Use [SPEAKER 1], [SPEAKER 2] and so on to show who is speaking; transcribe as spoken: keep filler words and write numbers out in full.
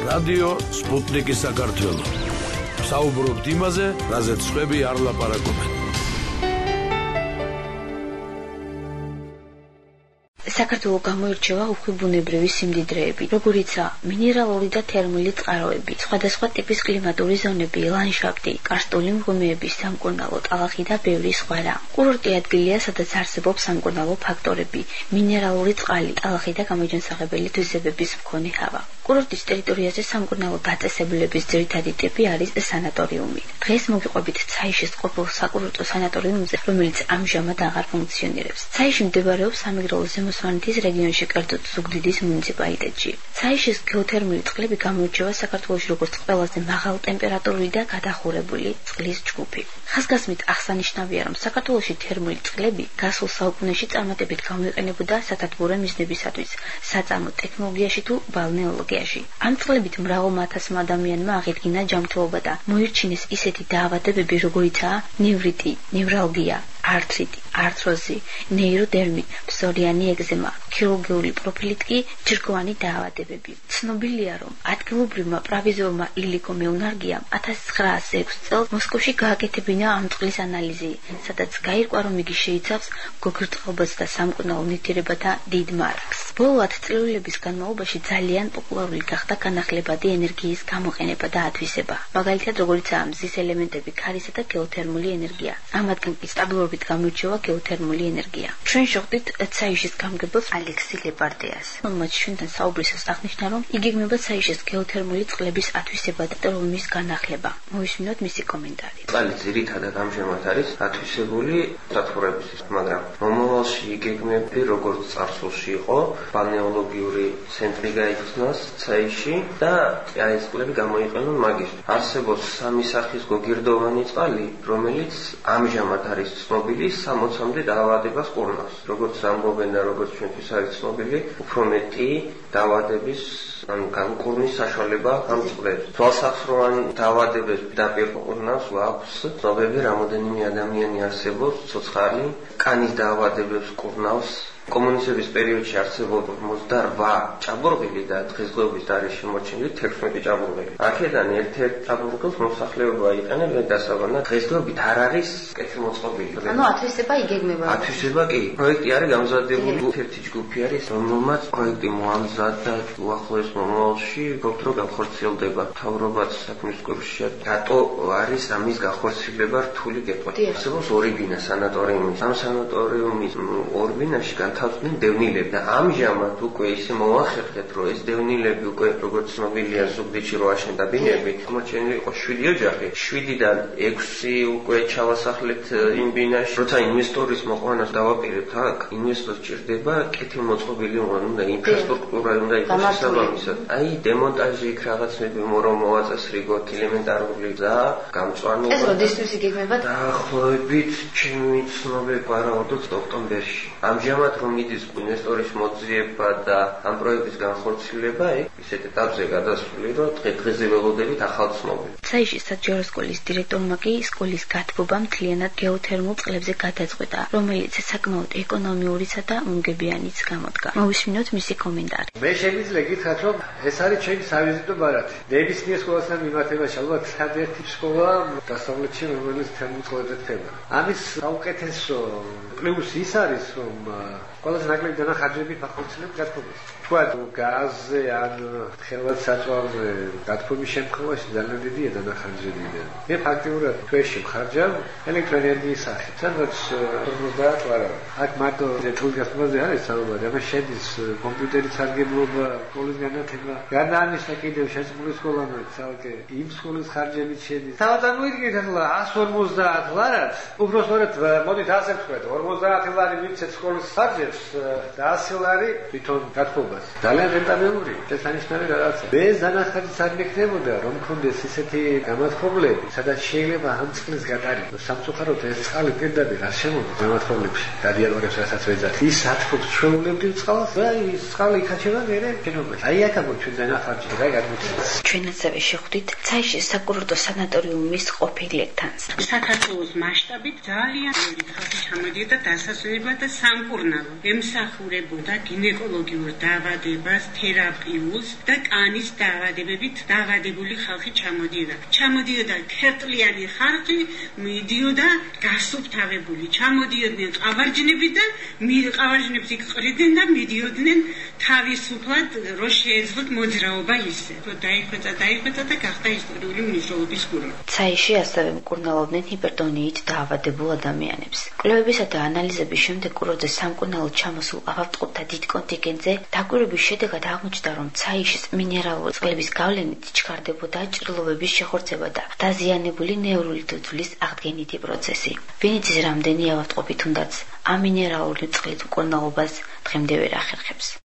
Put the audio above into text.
[SPEAKER 1] რადიო სპუტნიკი საქართველო. საუბრობთ იმაზე, რაზეც სხვები არ ლაპარაკობენ.
[SPEAKER 2] საქართველოს გამოირჩევა უხვიბუნებრივი სიმდიდრეები, როგორიცაა მინერალური და თერმული წყაროები, სხვადასხვა ტიპის კლიმატური ზონები, ლანდშაფტი, კარსტული მღვიმეები, სამკურნალო ტალახი და ბევრი სხვა რამ. კურორტი ადგილია, სადაც არსებობს სამკურნალო ფაქტორები, მინერალური წყალი, ტალახი და გამოჯანსაღებელი თვისებების მქონე ჰავა. კურორტის ტერიტორიაზე სამკურნალო დაწესებულების ძირითადი ტიპი არის სანატორიუმი. დღეს მოგიყვებით ცაიშის ყოფილ საკურორტო სანატორიუმზე, რომელიც ამჟამად აღარ ფუნქციონირებს. ცაიში მდებარეობს სამეგრელოს ზემოსვანეთის რეგიონში, კერძოდ ზუგდიდის მუნიციპალიტეტში. ცაიშის გეოთერმული წყლები გამოირჩევა საქართველოში როგორც ყველაზე მაღალტემპერატურული და გადახურებული წყლის ჯგუფი. ხაზგასმით აღსანიშნავია, რომ საქართველოში თერმული წყლები გასულ საუკუნეში წარმატებით გამოიყენებოდა სათათბურე მიზნებისათვის, საწარმო ტექნოლოგიაში თუ ბალნეოლოგიაში. ამ წყლებით მრავალ ათასმა ადამიანმა აღიდგინა ჯანმრთელობა და მოირჩინეს ისეთი დაავადებები, როგორიცაა ნევრიტი, ნევრალგია, ართრიტი, ართროზი, ნეიროდერმი, ფსორიანი ეგზემა, ქირურგიული პროფილით კი ჯირკვანი დაავადებები. ცნობილია, რომ ადგილობრივმა პროვიზორმა ილიკო მეუნარგიამ ათას ცხრაასი ექვსი წელს მოსკოვში გააკეთებინა ამ წყლის ანალიზი, სადაც გაირკვა, რომ იგი შეიცავს გოგირდწყალბადს და სამკურნალო ნივთიერებათა დიდ მარაგს. ბოლო ათწლეულების განმავლობაში ძალიან პოპულარული გახდა განახლებადი ენერგიის გამოყენება და ათვისება, მაგალითად როგორიცაა მზის ელემენტები, ქარისა და გეოთერმული ენერგია. ამათგან კი სტაბილურობით გამოირჩევა გეოთერმული ენერგია. ჩვენ შევხვდით ცაიშის გამგებელს ალექსი ლებარდეას, რომელიც ჩვენთან საუბრისას აღნიშნა, რომ იგეგმება ცაიშის გეოთერმული წყლების ათვისება და ტერმის განახლება. მოვისმინოთ მისი კომენტარი.
[SPEAKER 3] წყალი ძირითადად ამჟამად არის ათვისებული სათბურებისთვის, მაგრამ მომავალში იგეგმები როგორც წარსულში იყო, ბალნეოლოგიური ცენტრი გაიხსნას ცაიში და აი ეს წყლები გამოიყენონ მაგისტ. არსებობს სამი სახის გოგირდოვანი წყალი, რომელიც ამჟამად არის ცნობილი სამოცამდე დაავადებას კურნავს. როგორც ამბობენ და როგორც ჩვენთვის არის ცნობილი, უფრო მეტი დაავადების ან განკურნის საშუალება ამ წყლებს. თვალსაყროვან დაავადებებს პირდაპირ კურნავს აქვს ცნობები, რამოდენიმე ადამიანი არსებობს, ცოცხალი, კანის დაავადებებს კურნავს. კომუნიზმის პერიოდში არსებობდა ოცდაოთხ ჭაბურღილი და დღესდღეობით არის შემორჩენილი თექვსმეტი ჭაბურღილი. აქედან ერთ-ერთ ჭაბურღილს მოსახლეობა იყენებს დასაბანად. დღესდღეობით არ არის კეთილმოწყობილი.
[SPEAKER 2] ანუ ათვისება იგეგმება.
[SPEAKER 3] ათვისება კი. პროექტი არის გამზადებული, ერთი ჯგუფი არის, რომელმაც პროექტი მოამზადა უახლოეს მომავალში, ფიქრობთ რომ განხორციელდება. მთავრობაც საქმის კურსშია. რატო არის ამის განხორციელება რთული გეტყვი. არსებობს ორი ბინა სანატორიუმი. ამ სანატორიუმის ორ ბინაში თავდნენ დევნილები და ამჟამად უკვე ისე მოახერხეთ, რომ ეს დევნილები უკვე როგორც ცნობილია ზუგდიდში რო აშენდა ბინები, შემორჩენილი იყო შვიდი ოჯახი. შვიდიდან ექვსი უკვე ჩავასახლეთ იმ ბინაში. როცა ინვესტორის მოყვანას დავაპირებთ აქ, ინვესტორს ჭირდება კეთილმოწყობილი უნდა ინფრასტრუქტურა უნდა იყოს შესაბამისად. აი დემონტაჟი იქ რაღაცები რომ მოვაწესრიგოთ ელემენტარული და გამწვანო.
[SPEAKER 2] ეს როდისთვის იგეგმება?
[SPEAKER 3] დაახლოებით ჩემი ცნობები ვარაუდობთ ოქტომბერში. ამჟამად რომ მიდის ინვესტორის მოძიება და ამ პროექტის განხორციელება, ისეთ ეტაპზე გადასული, რომ დღე-დღეზე ველოდებით ახალ ცნობებს.
[SPEAKER 2] ცაიშის საჯარო სკოლის დირექტორმა კი სკოლის გათბობა მთლიანად გეოთერმულ წყლებზე გადაწყვეტა, რომელიც საკმაოდ ეკონომიურისა და უნგებიანიც გამოდგა. მოვისმინოთ მისი კომენტარი.
[SPEAKER 4] მე შემიძლია გითხრათ, რომ ეს არის ჩემი სავიზიტო ბარათი. ნებისმიერ სკოლასთან მიმართებაში ალბათ ერთ-ერთი სკოლა დასავლეთში, რომელიც თერმულ წყლებზე ხდება. ამის საუკეთესო პლუსი ის არის, რომ ყველაზე ნაკლები დანახარჯები ახორციელებს გათბობას. თქვა გაზზე ან ხელවත් საწვავზე გათბობის შემთხვევაში ძალიან დიდია დანახარჯები. მე ფაქტიურად თვეში მხარჯავ ელექტროენერგიის სახით, სადაც ორმოცდაათ ვარავა. აქ მარტო თულ გათბობაზე არის საუბარი, ამას შედის კომპიუტერის სარგებლობა, სკოლის განათება. გარდა ამისა კიდევ შეწყებული სკოლანოც ცალკე იმ სკოლის ხარჯებიც შედის. თავად ამოიდგინეთ ახლა ას ორმოცდაათ ლარად, უბრალოდ მოდით ასე ვთქვათ, ორმოცდაათ ლარი მივცეთ სკოლის ხარჯებს და ასი ლარი თვითონ გათბობას. ძალიან რენტაბელური, შესანიშნავი რაღაცა. ეს დანახარჯიც არ მეკნებოდა, რომ მქონდეს ისეთი გამათბობლები, სადაც შეიძლება ამ წყლის გატარება. სამწუხაროდ ეს წყალი პირდაპირ არ შემოდის გამათბობლებში. რადიატორებს რასაც ვეძახ, ის ათფობს ჩვეულებრივ წყალს და ის წყალი იქაჩება მერე შენობაში. აი აქ ამოჩვენ დანახარჯი რა გადმოცემა.
[SPEAKER 2] ჩვენ ასევე შევხვდით ცაიშის საკურორტო სანატორიუმის ყოფილ ერთანს.
[SPEAKER 5] საქართველოს მასშტაბით ძალიან დიდი ხალხი ჩამოდიოდა დასასვენებლად და სამკურნალო. ემსახურებოდა გინეკოლოგიურ დაავადებას, თერაპიულს და კანის დაავადებებით დაავადებული ხალხი ჩამოდიოდა. ჩამოდიოდა ქერტლიანი ხალხი, მიდიოდა გასუფთავებული. ჩამოდიოდნენ ყავარჯნები და ყავარჯნებს იყრიდნენ და მიდიოდნენ თავისუფლად, რომ შეეძლოთ მოძრაობა ისე. დაიხვეწა, დაიხვეწა და გახდა ისტორიული მნიშვნელობის გურმე.
[SPEAKER 2] ცაიში ასევე მკურნალობდნენ ჰიპერტონიით დაავადებულ ადამიანებს. კვლევებისა და ანალიზების შემდეგ კურორტზე სამკურნალოდ ჩამოსულ ავადმყოფთა დიდ კონტინგენტზე დაკვირვების შედეგად აღმოჩნდა, რომ ცაიშის მინერალური წყლების გავლენით ჩქარდებოდა ჭრილობების შეხორცება და დაზიანებული ნევრული თუთვლის აღდგენითი პროცესი. ვინიცის რამდენი ავადმყოფი თუნდაც ამ მინერალური წყლით მკურნალობას დღემდე ვერ ახერხებს.